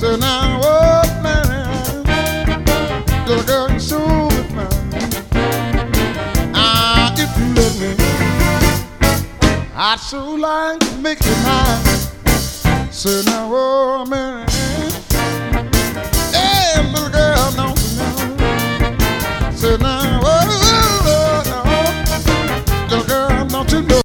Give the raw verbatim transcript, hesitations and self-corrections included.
Say now, oh man, little girl, you so fine. Ah, if you let me, I'd so like to make you mine. Say now, oh man, hey, little girl, don't you know? Say now.